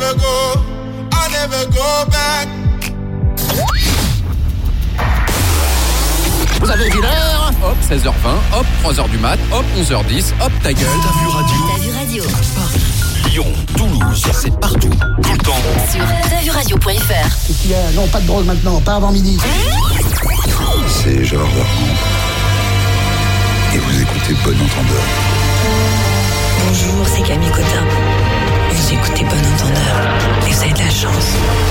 never go back. Vous avez vu l'heure? Hop, 16h20, hop, 3h du mat, hop, 11h10, hop, ta gueule. T'as vu radio. Paris, Lyon, Toulouse, c'est partout, tout le temps. Sur t'asvuradio.fr. Et puis, non, pas de drogue maintenant, pas avant midi. C'est Georges Darmon. Et vous écoutez Bon Entendeur. Bonjour, c'est Camille Cotin. Vous écoutez Bon Entendeur. Et vous avez de la chance.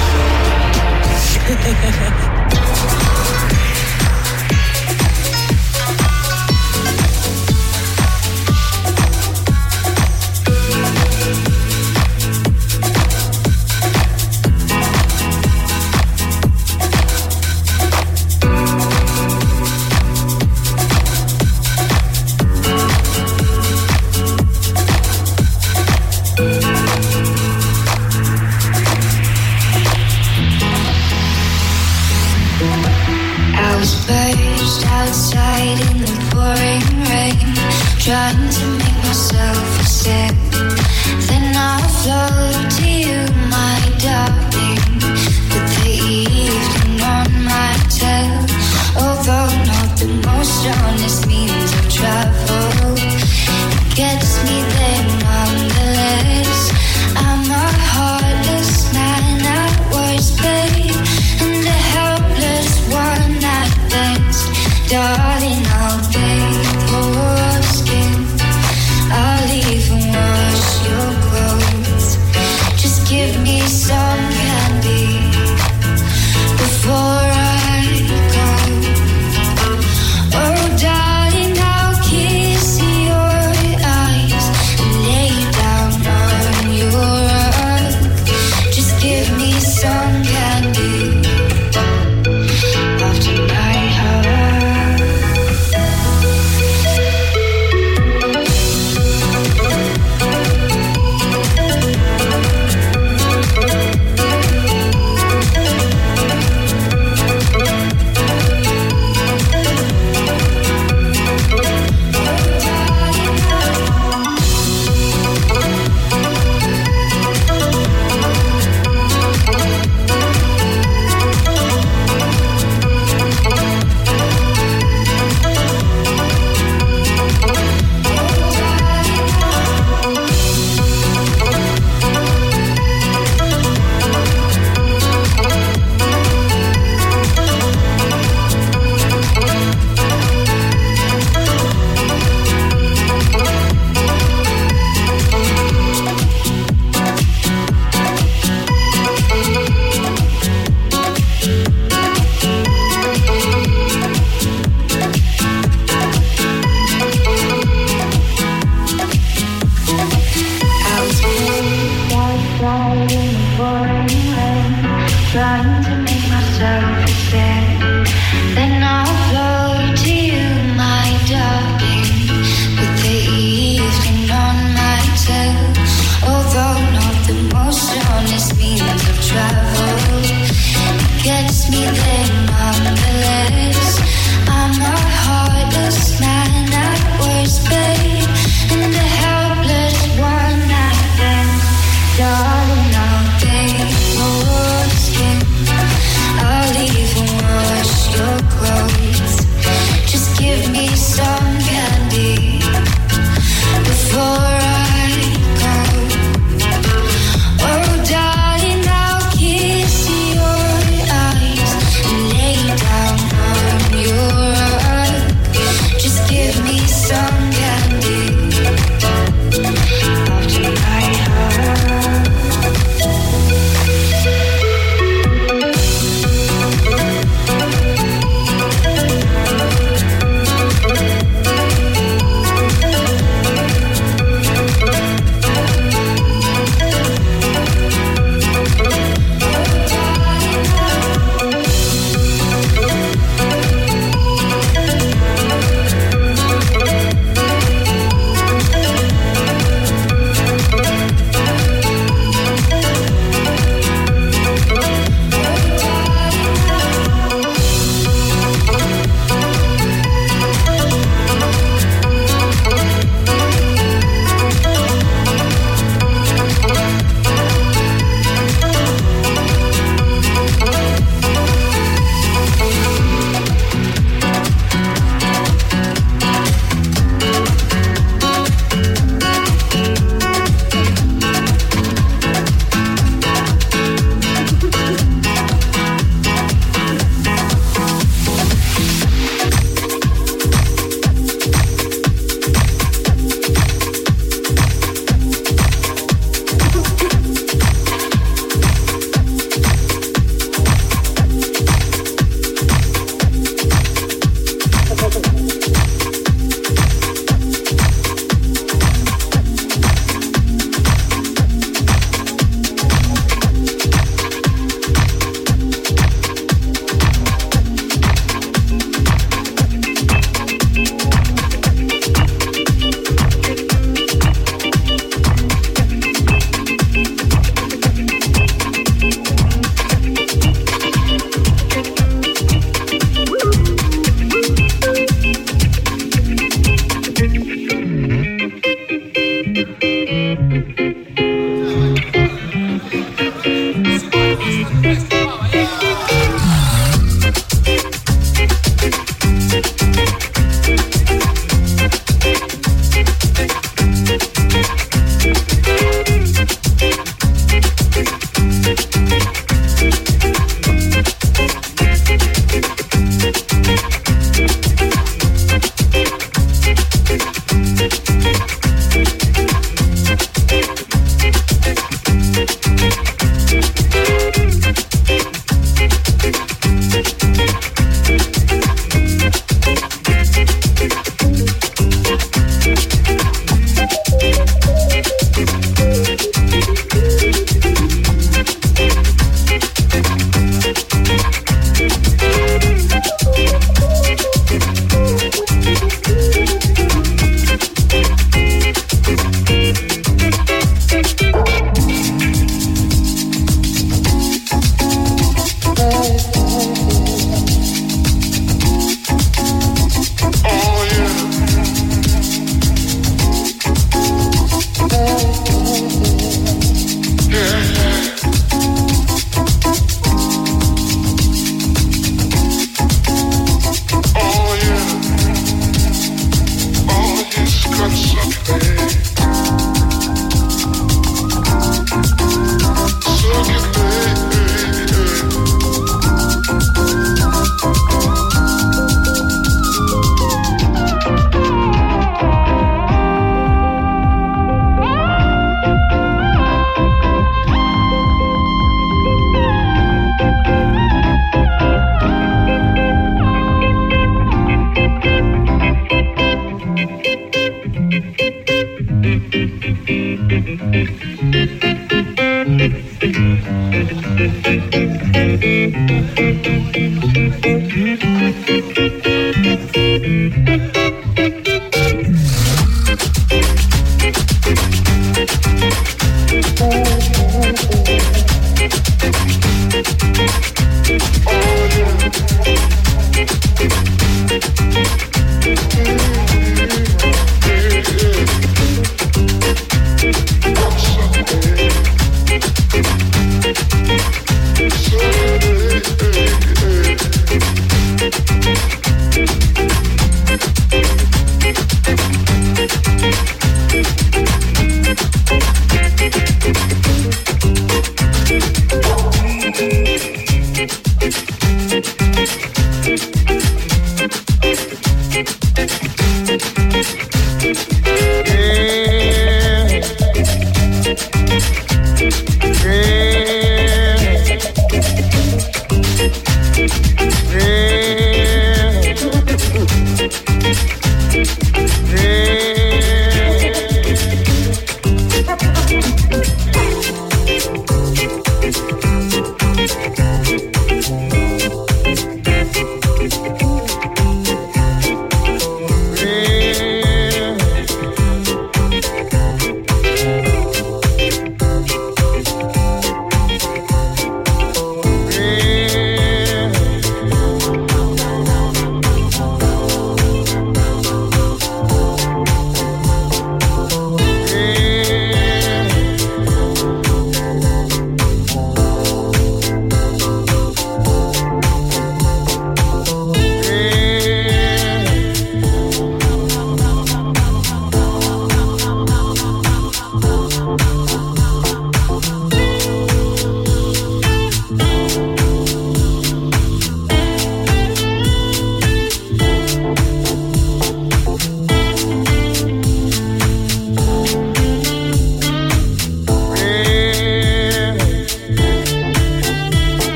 Outside in the pouring rain, trying to make myself a sip. Then I'll float to you, my darling, with the evening on my tail. Although not the most honest means of travel, it gets me there nonetheless. I'm a heartless man at worst, babe, and a helpless one at best. Darling, I'll bathe your skin, I'll even wash your clothes. Just give me some candy before I go. Oh darling, I'll kiss your eyes and lay down on your rug. Just give me some candy after night hour. Trying to make myself a stand. Then I'll float to you, my darling, with the evening on my tail. Although not the most honest means of travel, it gets me there nonetheless. I'm a heartless man at worst, babe, and a helpless one at best. Darling, I'll bathe your skin, I'll even wash your clothes. Just give me some candy before I go. Oh darling, I'll kiss your eyes and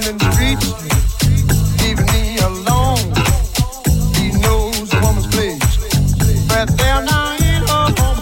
in the streets, leaving me alone. He knows a woman's place, but they're not in her home.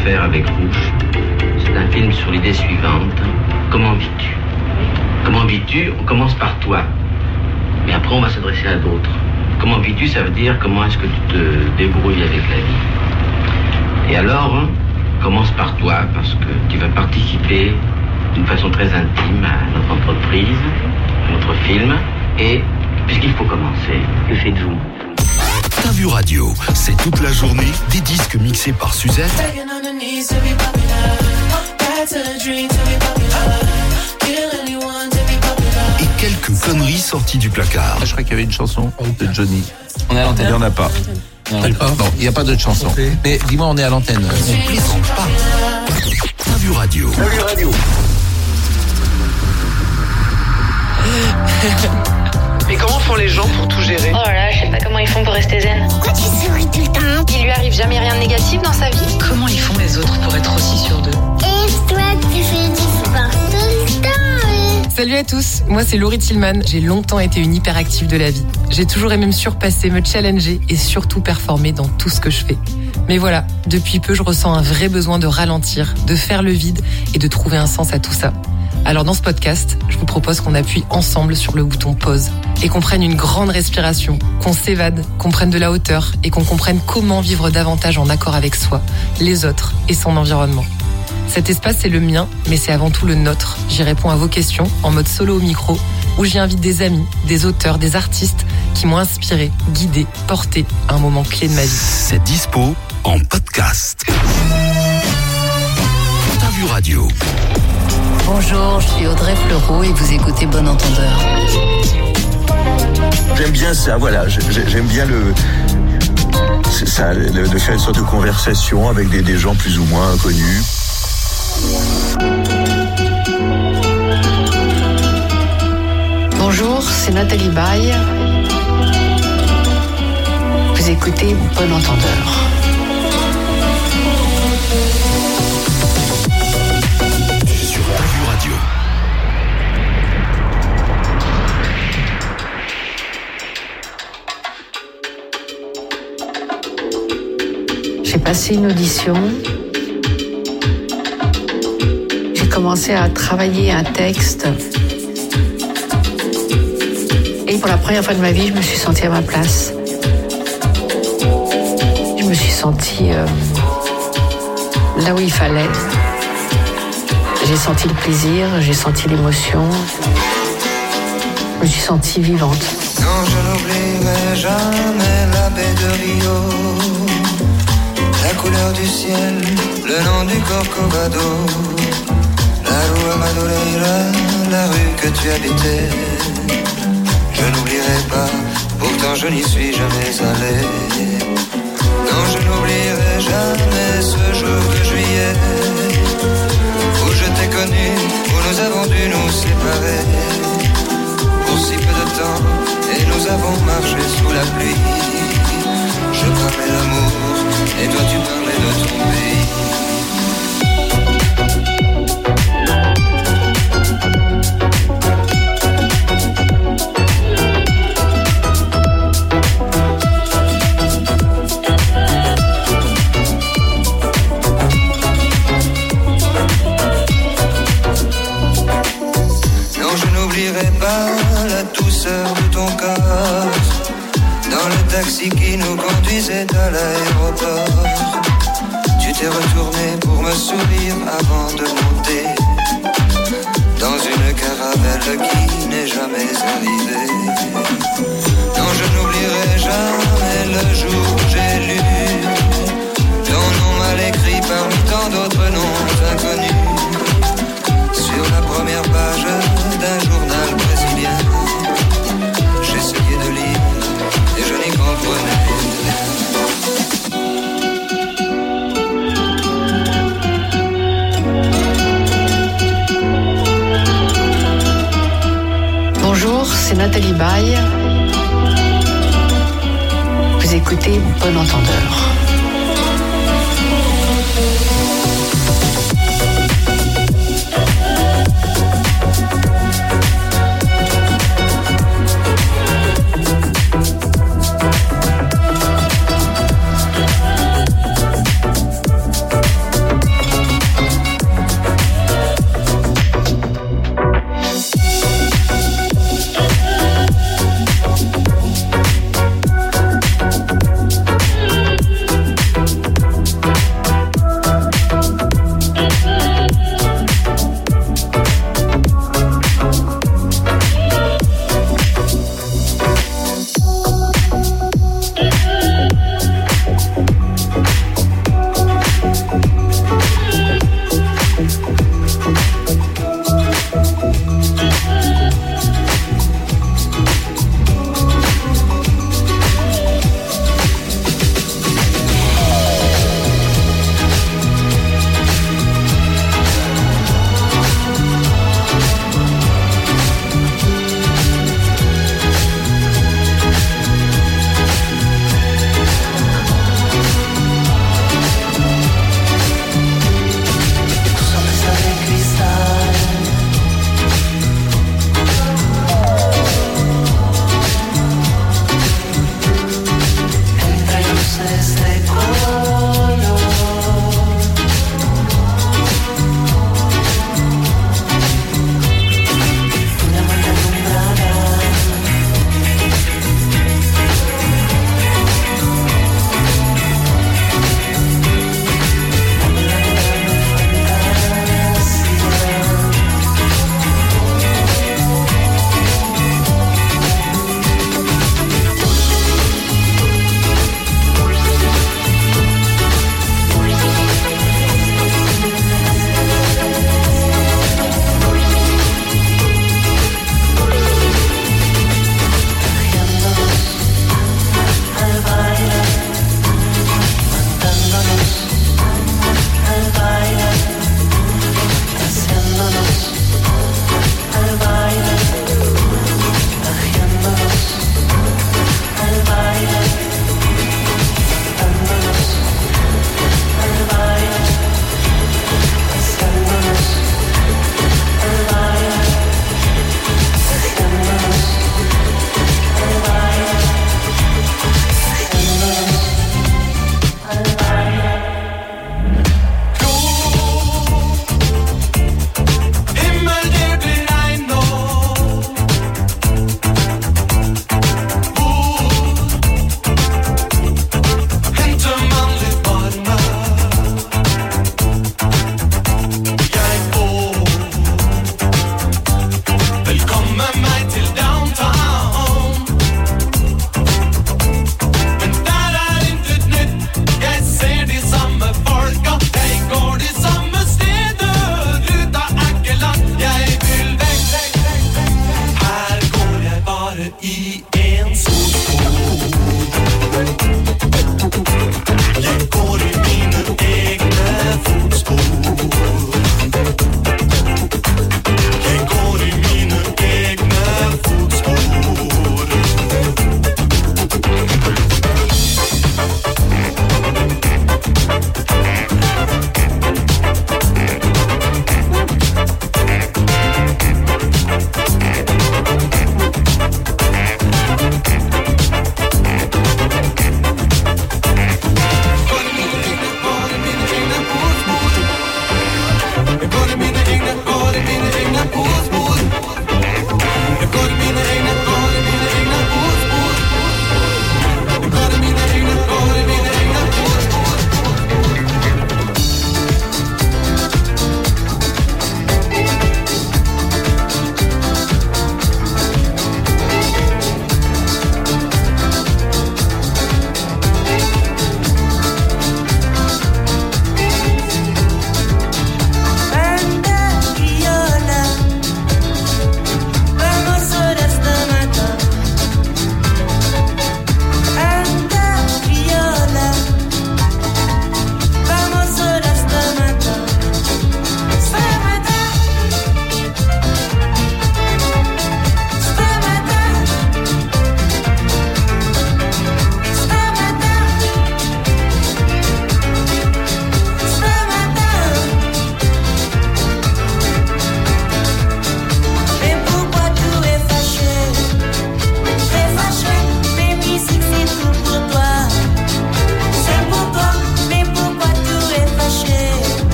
faire avec Rouge, c'est un film sur l'idée suivante. Comment vis-tu ? Comment vis-tu ? On commence par toi. Mais après, on va s'adresser à d'autres. Comment vis-tu ? Ça veut dire comment est-ce que tu te débrouilles avec la vie. Et alors, commence par toi, parce que tu vas participer d'une façon très intime à notre entreprise, à notre film. Et puisqu'il faut commencer, que faites-vous ? T'as vu radio, c'est toute la journée des disques mixés par Suzette et quelques conneries sorties du placard. Je crois qu'il y avait une chanson de Johnny. On est à l'antenne. Il n'y en a pas. D'accord. Non, il n'y a pas d'autre chanson. Mais dis-moi, on est à l'antenne. On plaisante pas. T'as vu radio. Mais comment font les gens pour tout gérer ? Oh là là, je sais pas comment ils font pour rester zen. Pourquoi tu souris tout le temps? Il lui arrive jamais rien de négatif dans sa vie. Comment ils font les autres pour être aussi sûrs d'eux ? Et toi, tu fais du sport tout le temps, oui. Salut à tous, moi c'est Laurie Tillman. J'ai longtemps été une hyperactive de la vie. J'ai toujours aimé me surpasser, me challenger et surtout performer dans tout ce que je fais. Mais voilà, depuis peu je ressens un vrai besoin de ralentir, de faire le vide et de trouver un sens à tout ça. Alors dans ce podcast, je vous propose qu'on appuie ensemble sur le bouton pause et qu'on prenne une grande respiration, qu'on s'évade, qu'on prenne de la hauteur et qu'on comprenne comment vivre davantage en accord avec soi, les autres et son environnement. Cet espace, c'est le mien, mais c'est avant tout le nôtre. J'y réponds à vos questions en mode solo au micro, où j'y invite des amis, des auteurs, des artistes qui m'ont inspiré, guidé, porté à un moment clé de ma vie. C'est dispo en podcast. T'as vu radio. Bonjour, je suis Audrey Fleurot et vous écoutez Bon Entendeur. J'aime bien ça, voilà, j'aime bien de faire une sorte de conversation avec des gens plus ou moins inconnus. Bonjour, c'est Nathalie Baye. Vous écoutez Bon Entendeur. Sur T'as vu radio. J'ai passé une audition. J'ai commencé à travailler un texte. Et pour la première fois de ma vie, je me suis sentie à ma place. Je me suis sentie là où il fallait. J'ai senti le plaisir, j'ai senti l'émotion. Je me suis sentie vivante. Non, je n'oublierai jamais la baie de Rio, la couleur du ciel, le nom du Corcovado, la rue Madureira, la rue que tu habitais. Je n'oublierai pas, pourtant je n'y suis jamais allé. Non, je n'oublierai jamais ce jour de juillet où je t'ai connu, où nous avons dû nous séparer pour si peu de temps, et nous avons marché sous la pluie. Je parlais d'amour, et toi tu parlais de ton pays. La douceur de ton corps dans le taxi qui nous conduisait à l'aéroport. Tu t'es retourné pour me sourire avant de monter dans une caravelle qui n'est jamais arrivée. Non, je n'oublierai jamais le jour où j'ai lu ton nom mal écrit parmi tant d'autres noms inconnus sur la première page d'un journal brésilien. J'essayais de lire et je n'y comprenais rien. Bonjour, c'est Nathalie Baye. Vous écoutez Bon Entendeur.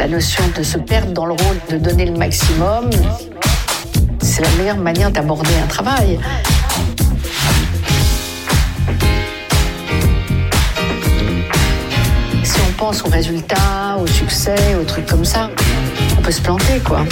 La notion de se perdre dans le rôle, de donner le maximum, c'est la meilleure manière d'aborder un travail. Si on pense aux résultats, au succès, aux trucs comme ça, on peut se planter, quoi.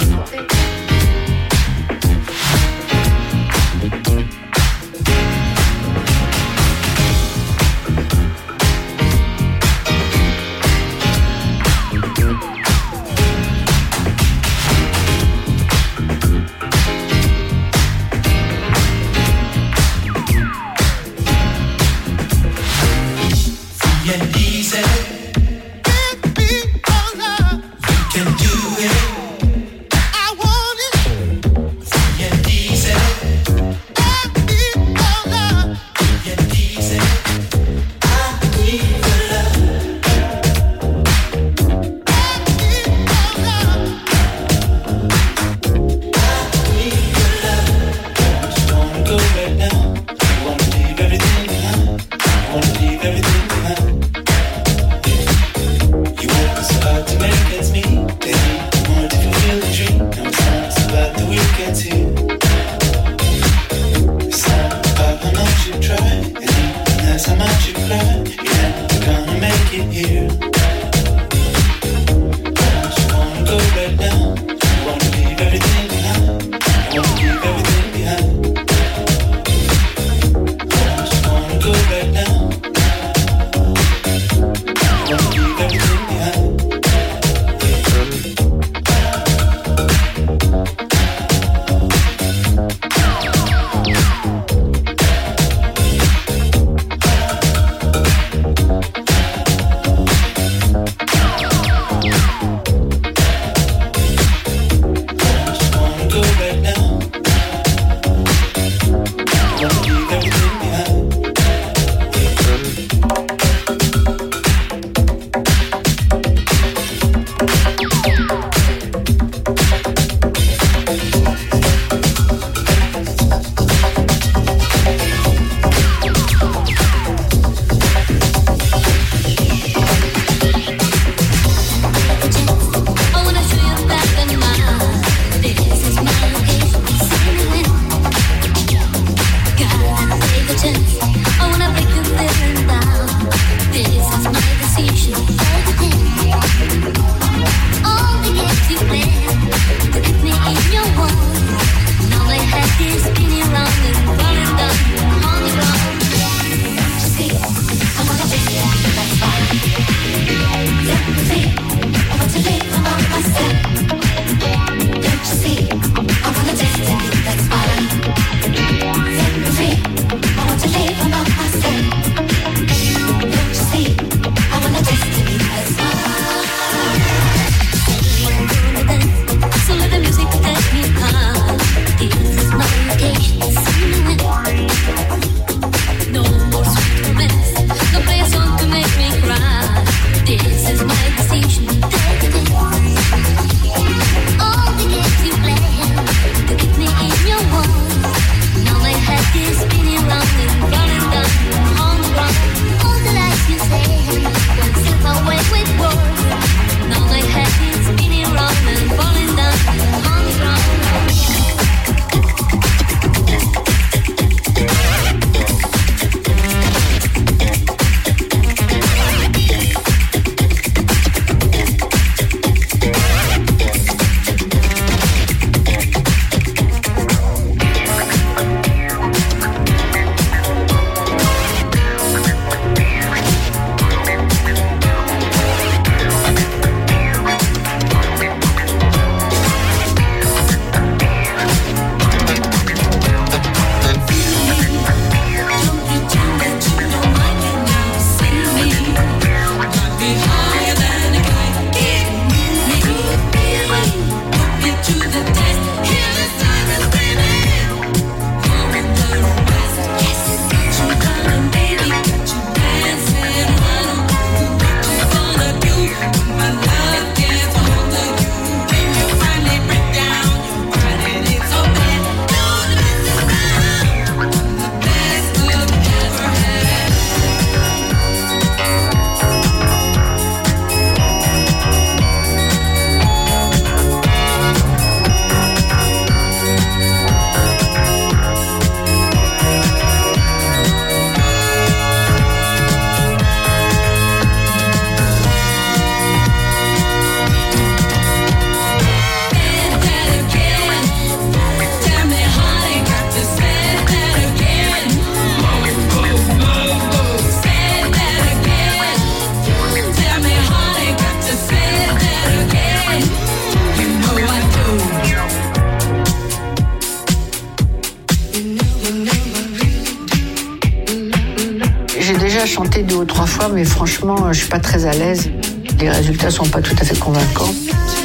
essayé 2 ou 3 fois, mais franchement, je suis pas très à l'aise. Les résultats sont pas tout à fait convaincants.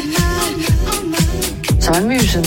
Ça m'amuse.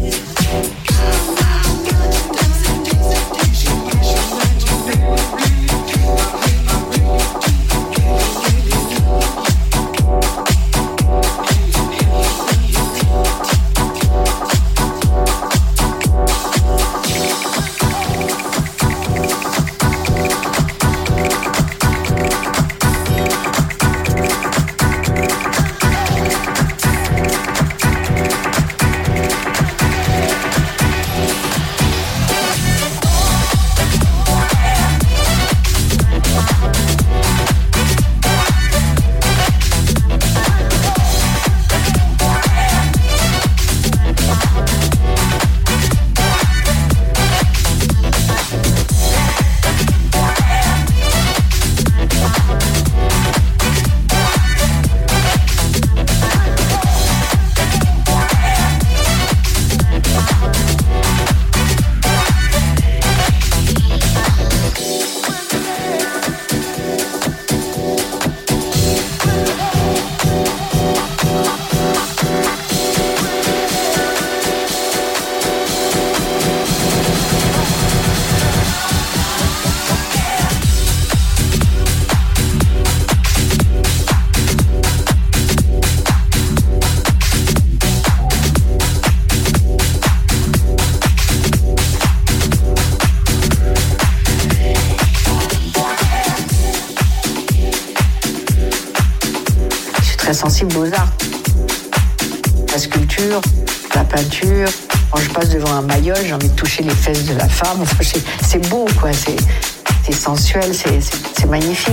Sensible aux arts, la sculpture, la peinture. Quand je passe devant un mayol, j'ai envie de toucher les fesses de la femme. Enfin, c'est beau, quoi. C'est sensuel, c'est magnifique.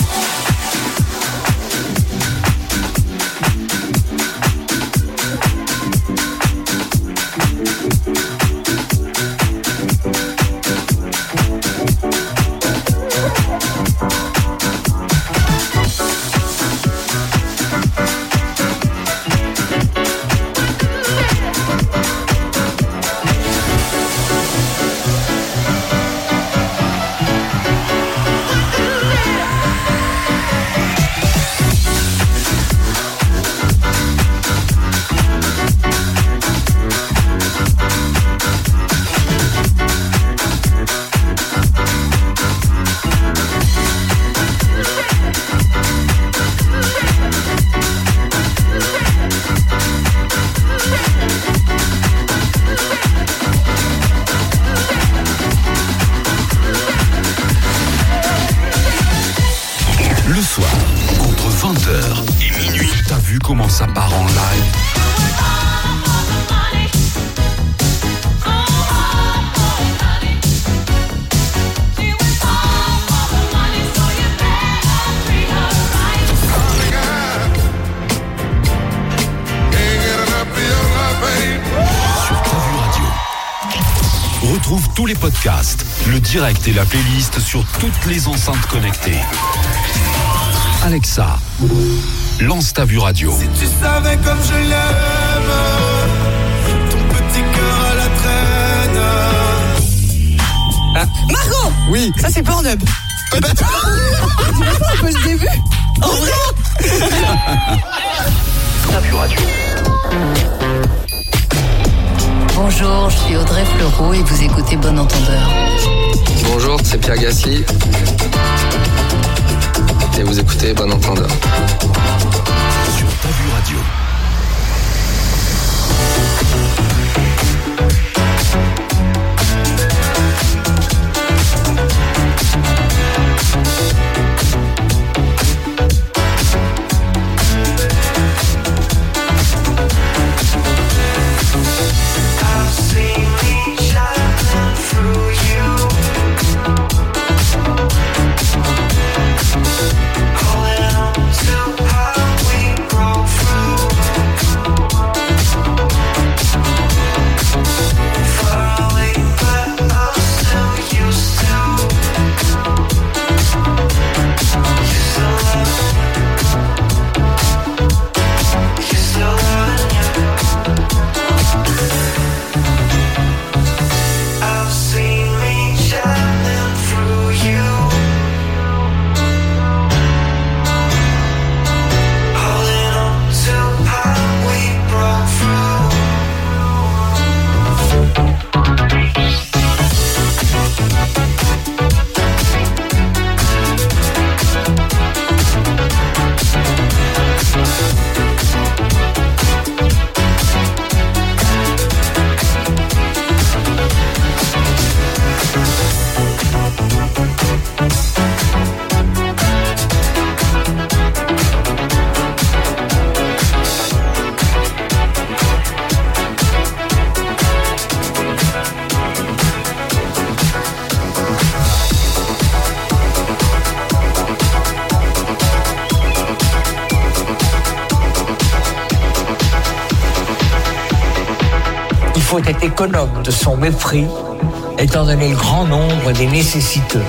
Retrouve tous les podcasts, le direct et la playlist sur toutes les enceintes connectées. Alexa, lance ta Vue Radio. Si tu savais comme je l'aime, ton petit cœur à la traîne. Ah. Margot! Oui. Ça c'est Pornhub. Eh ben, tu vois pas un peu le début? En vrai? Ta Vue Radio. Bonjour, je suis Audrey Fleurot et vous écoutez Bon Entendeur. Bonjour, c'est Pierre Gassi. Et vous écoutez Bon Entendeur. Sur Ta Vue Radio. faut être économe de son mépris, étant donné le grand nombre des nécessiteux.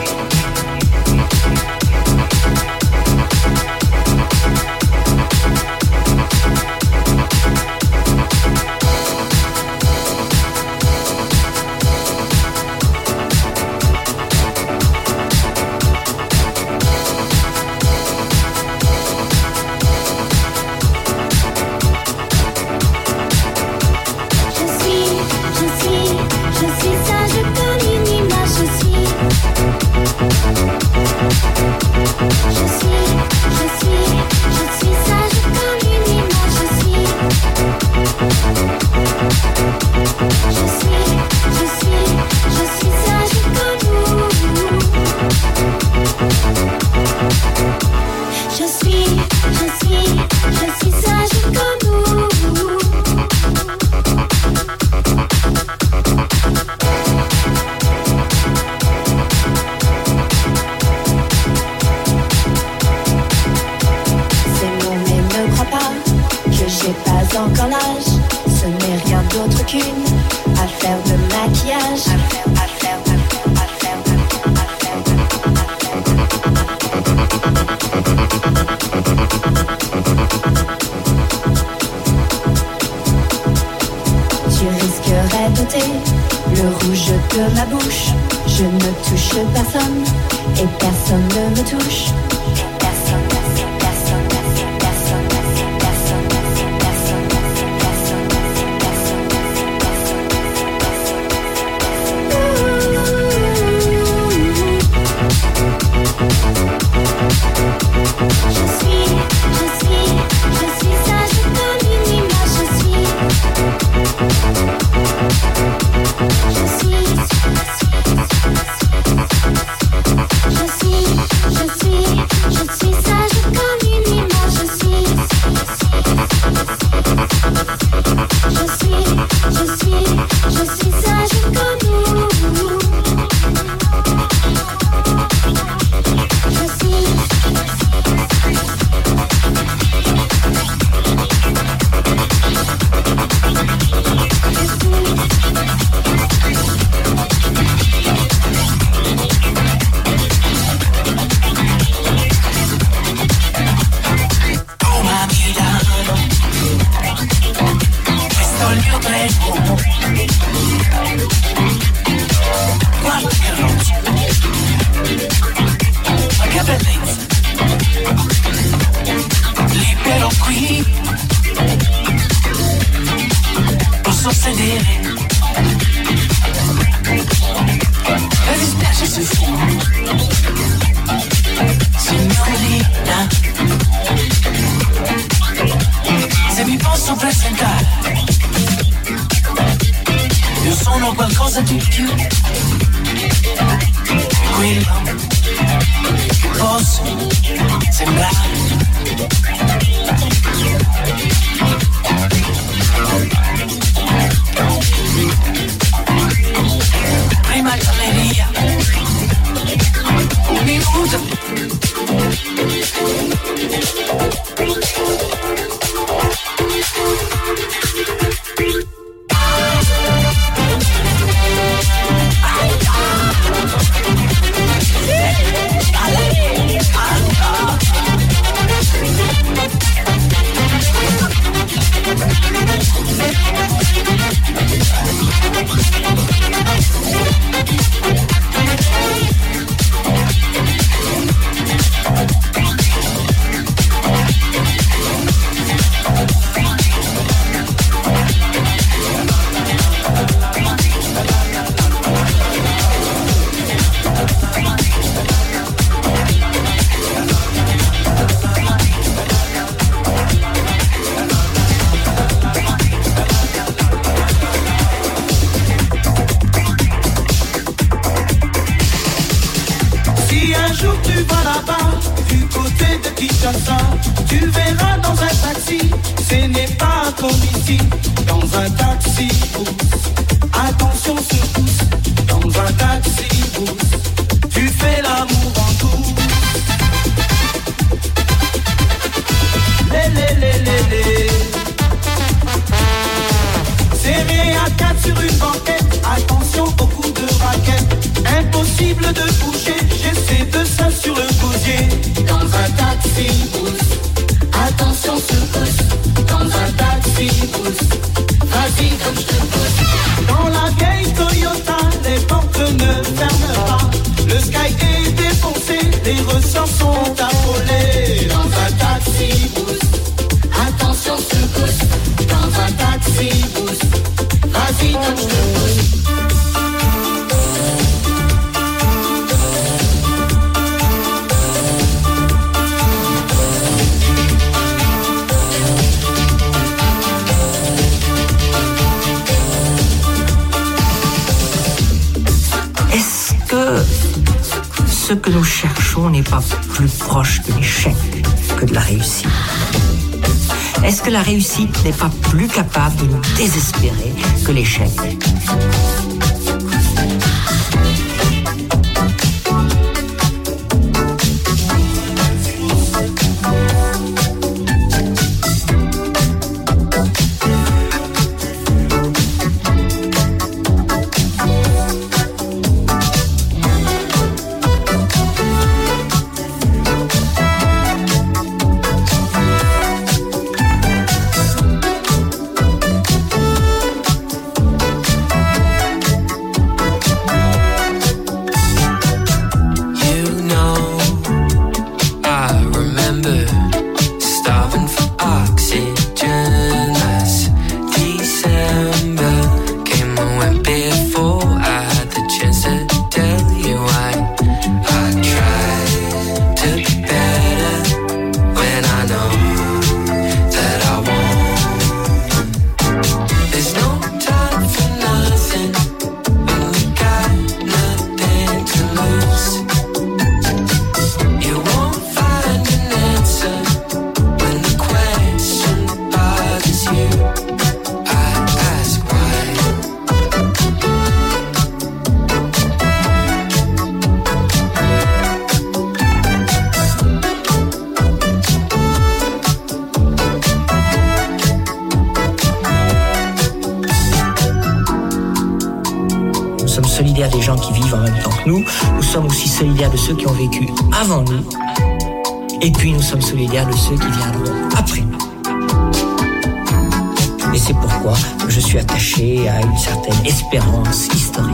Serré à 4 sur de bouger, j'essaie de ça sur le gosier. Dans un taxi boost, attention secousse. Dans un taxi boost, vas-y comme je te pousse. Dans la vieille Toyota, les portes ne ferment pas. Le sky est défoncé, les ressorts sont affolés. Dans un taxi boost, attention secousse. Dans un taxi boost, vas-y comme je te pousse. Ce que nous cherchons n'est pas plus proche de l'échec que de la réussite. Est-ce que la réussite n'est pas plus capable de nous désespérer que l'échec ? solidaires des gens qui vivent en même temps que nous sommes aussi solidaires de ceux qui ont vécu avant nous, et puis nous sommes solidaires de ceux qui viendront après nous. Et c'est pourquoi je suis attaché à une certaine espérance historique.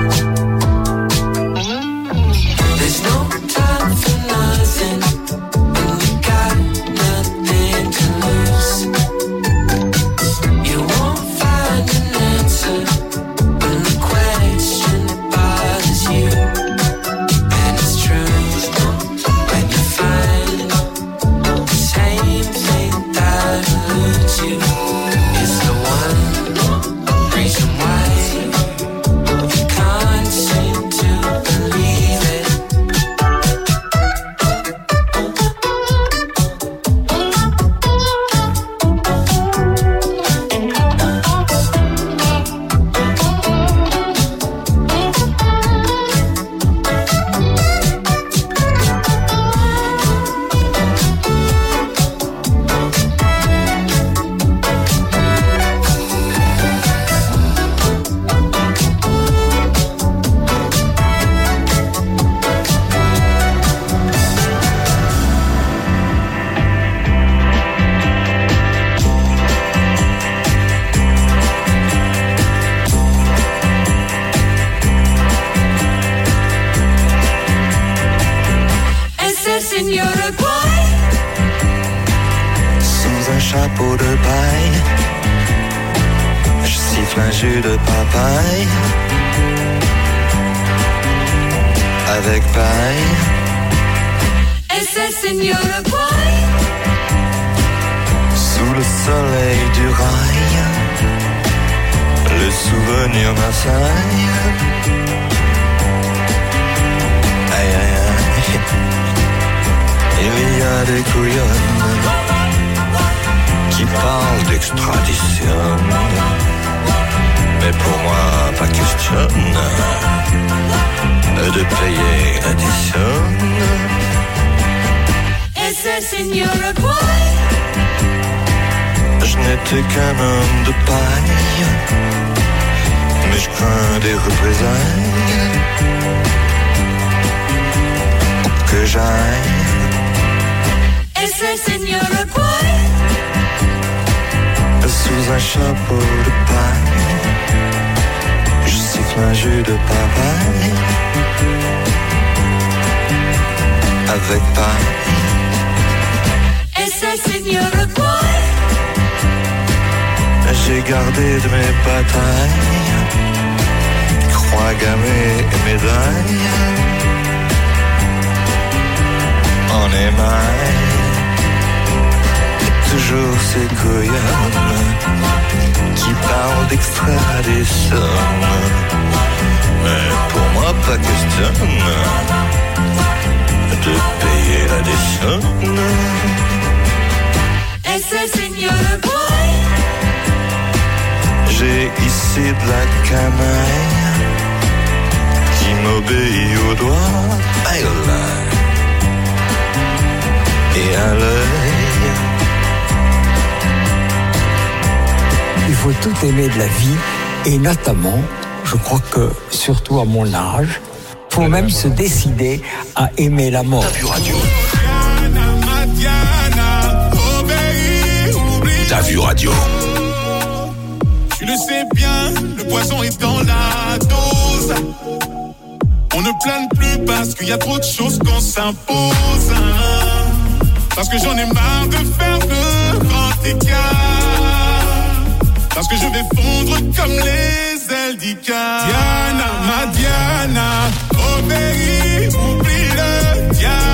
Chapeau de paille, je siffle un jus de papaye avec paille. Et c'est Seigneur Boy. Sous le soleil du rail, le souvenir m'assaille. Aïe aïe aïe, il y a des couillonnes qui parle d'extradition, mais pour moi pas question de payer addition. Et c'est Seigneur Boy. Je n'étais qu'un homme de paille, mais je crains des représailles. que j'aille. Ese señor boy, sous un chapeau de paille, je siffle un jus de papaye avec paille. ese señor boy, J'ai gardé de mes batailles croix gammées et médailles en émail. Toujours ces couillonnes qui parlent d'extraire des sommes. Mais pour moi pas question de payer la décenne. ese señor boy, J'ai ici de la canaille qui m'obéit au doigt et à l'œil. Il faut tout aimer de la vie et notamment, je crois que surtout à mon âge, il faut même se décider à aimer la mort. T'as vu radio. Tu le sais bien, le poison est dans la dose. On ne plane plus parce qu'il y a trop de choses qu'on s'impose. Parce que j'en ai marre de faire le grand écart. Parce que je vais fondre comme les ailes d'Icar. Diana, ma Diana, obéis, oublie le diable.